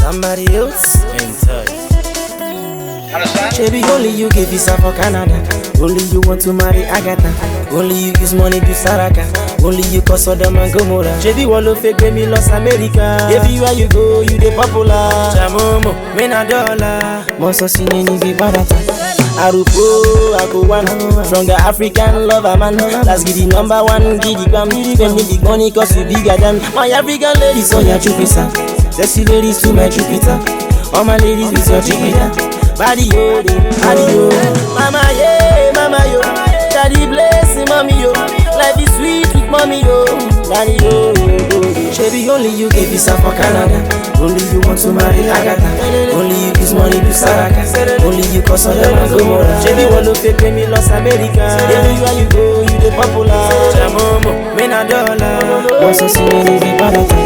somebody else. Baby, only you give visa for Canada. Only you want to marry Agatha. Only you use money to Saraka. Only you cause Sodom and Gomorrah. Baby, wallow fake me Los America. Everywhere you go, you the popular. Chamomo, mena dollar. Monso sine ni be barata. Arupo, Akuwana. From the African lover man. Let's get the number one. Get the gram. Spend me the money cause you bigger than my African ladies on your Jupiter. Sexy ladies to my Jupiter. All my ladies with your Jupiter. Body yo, mama yeah, mama yo. Daddy bless mommy yo. Life is sweet with mommy yo. Daddy yo, baby, only you give visa for Canada. Only you want to marry Agatha. Only you use money to Saraka. Only you cause Sodom and Gomorrah. Baby, wallow fake me Los America. Everywhere you go, you the popular. Chamomo, mena dollar. Monso sine ni be barata.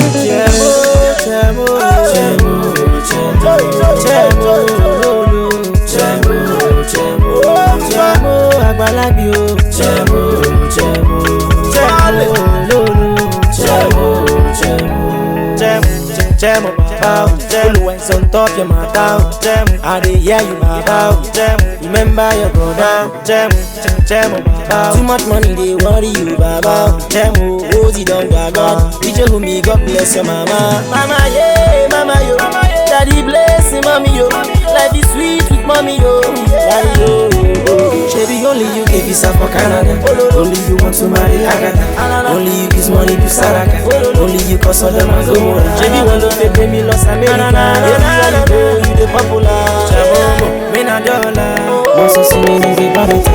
Always on top your mouth. I dey hear you bow. Remember your brother. Too much money they worry you baba. Rosie don't got God. DJ who me God bless your mama. Mama yeah, mama yo. Daddy bless mommy yo. Life is sweet with mommy yo. Daddy yo. Baby, only you give visa for Canada. Only you want to marry Agatha. Only you use money to Saraka. Only you cause Sodom and Gomorrah. Baby, wallow fake me Los America. Everywhere you go, you the popular. Chamomo, mena dollar. Monso sine ni be barata.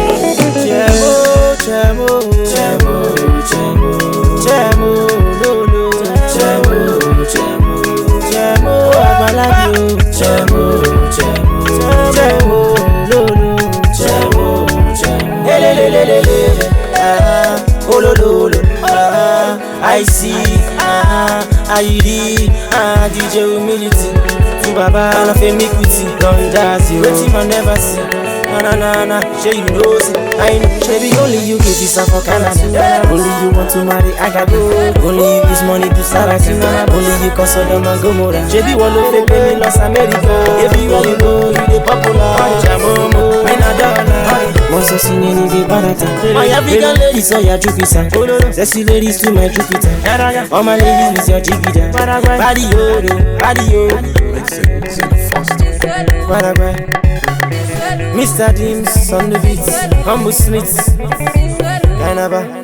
I see, IUD, DJ humility. To Baba, and I feel me quitty. Don't jazz you, waiting I never see. Na, sure you know it. I know, baby, only you give visa for Canada. Only you want to marry Agatha. Only you use money to Saraka. Only you cause Sodom and Gomorrah. Baby, wallow fake me Los America. Everywhere you go, you the popular. Chamomo, mena dollar. Monso sine ni be barata. My African ladies on your Jupiter. Sexy ladies to my Jupiter. All my ladies with your Jupiter. Body yo. Mr. James on the beat. Humble Smith. Kainaba.